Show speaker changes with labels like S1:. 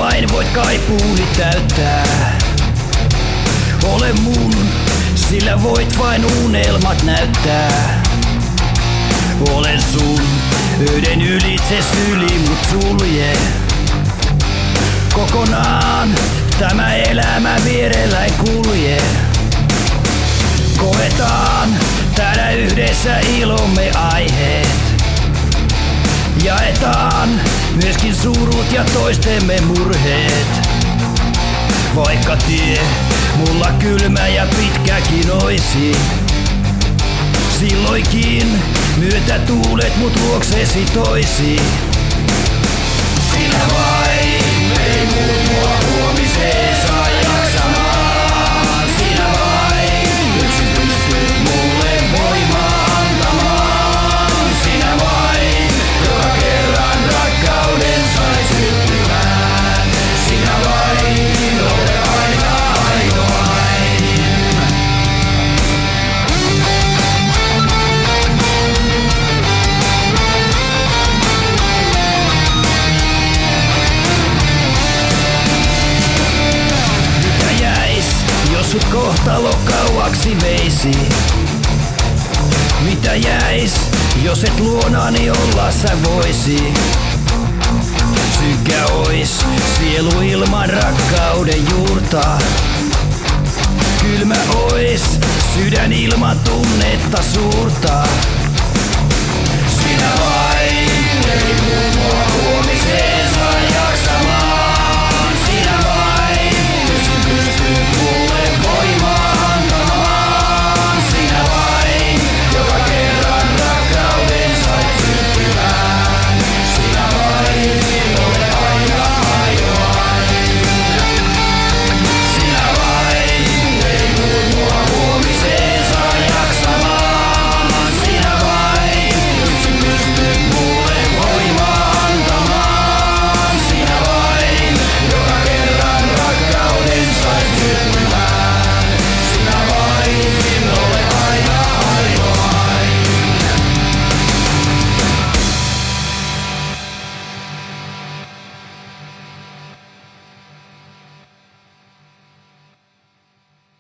S1: vain voit kaipuuni täyttää. Ole mun, sillä voit vain unelmat näyttää. Olen sun, yhden ylitse syli mut sulje. Kokonaan tämä elämä vierelläin kulje. Koetaan täällä yhdessä ilomme aiheet. Jaetaan myöskin surut ja toistemme murheet. Vaikka tie mulla kylmä ja pitkäkin oisi, silloinkin myötätuulet mut luoksesi toisi. Sinä vain ei muut mua huomiseen saa jaksamaan. Sinä vain yksin pystyt mulle voimaa antamaan. Sinä vain, joka kerran rakkauden sai syttymään. Sinä vain olet aina ainoain. Mitä jäis, jos sut kohtalo kauaksi veisi? Mitä jäis, jos et luonani olla sä voisi? Synkkä ois sielu ilman rakkauden juurta. Kylmä ois sydän ilman tunnetta suurta. Sinä vain ei mua huomiseen saa